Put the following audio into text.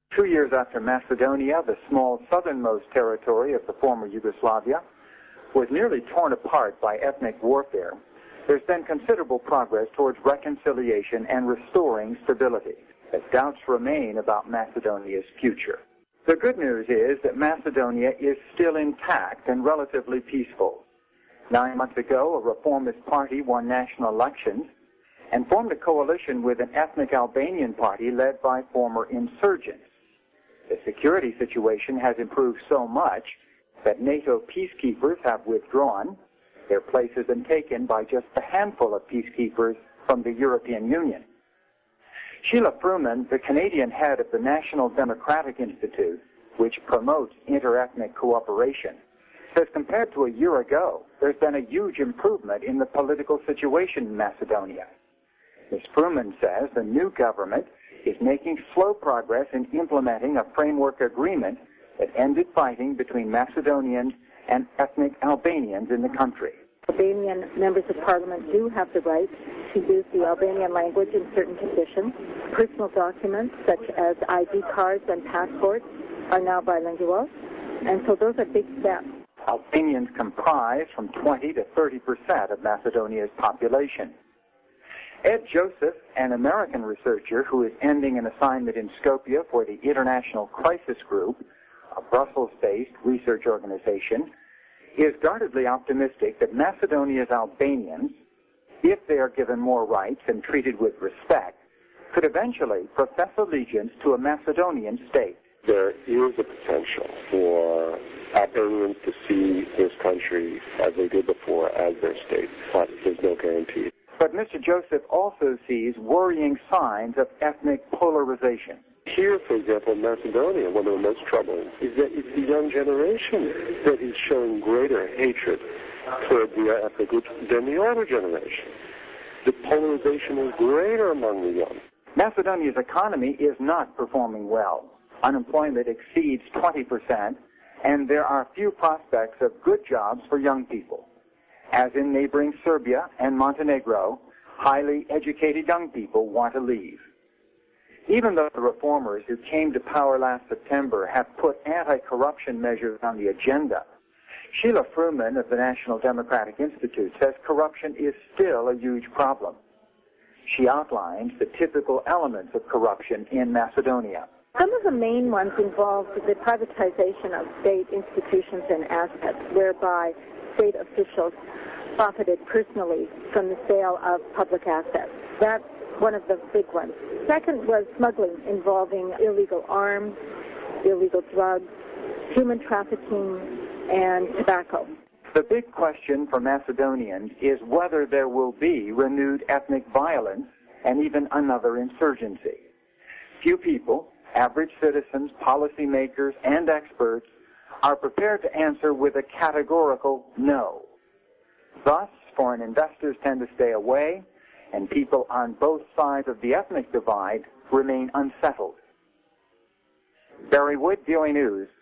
2 years after Macedonia, the small southernmost territory of the former Yugoslavia, was nearly torn apart by ethnic warfare, there's been considerable progress towards reconciliation and restoring stability, as doubts remain about Macedonia's future. The good news is that Macedonia is still intact and relatively peaceful. 9 months ago, a reformist party won national elections and formed a coalition with an ethnic Albanian party led by former insurgents. The security situation has improved so much that NATO peacekeepers have withdrawn. Their place has been taken by just a handful of peacekeepers from the European Union. Sheila Fruman, the Canadian head of the National Democratic Institute, which promotes interethnic cooperation, says compared to a year ago, there's been a huge improvement in the political situation in Macedonia. Ms. Fruman says the new government is making slow progress in implementing a framework agreement that ended fighting between Macedonians and ethnic Albanians in the country. Albanian members of parliament do have the right to use the Albanian language in certain conditions. Personal documents such as ID cards and passports are now bilingual, and so those are big steps. Albanians comprise from 20 to 30% of Macedonia's population. Ed Joseph, an American researcher who is ending an assignment in Skopje for the International Crisis Group, a Brussels-based research organization, is guardedly optimistic that Macedonia's Albanians, if they are given more rights and treated with respect, could eventually profess allegiance to a Macedonian state. There is a potential for Albanians to see this country as they did before as their state, but there's no guarantee. But Mr. Joseph also sees worrying signs of ethnic polarization. Here, for example, in Macedonia, one of the most troubling is that it's the young generation that is showing greater hatred toward the ethnic groups than the older generation. The polarization is greater among the young. Macedonia's economy is not performing well. Unemployment exceeds 20%, and there are few prospects of good jobs for young people. As in neighboring Serbia and Montenegro, highly educated young people want to leave. Even though the reformers who came to power last September have put anti-corruption measures on the agenda, Sheila Fruman of the National Democratic Institute says corruption is still a huge problem. She outlines the typical elements of corruption in Macedonia. Some of the main ones involve the privatization of state institutions and assets, whereby state officials profited personally from the sale of public assets. That's one of the big ones. Second was smuggling involving illegal arms, illegal drugs, human trafficking, and tobacco. The big question for Macedonians is whether there will be renewed ethnic violence and even another insurgency. Few people, average citizens, policymakers, and experts are prepared to answer with a categorical no. Thus, foreign investors tend to stay away, and people on both sides of the ethnic divide remain unsettled. Barry Wood, VOA News.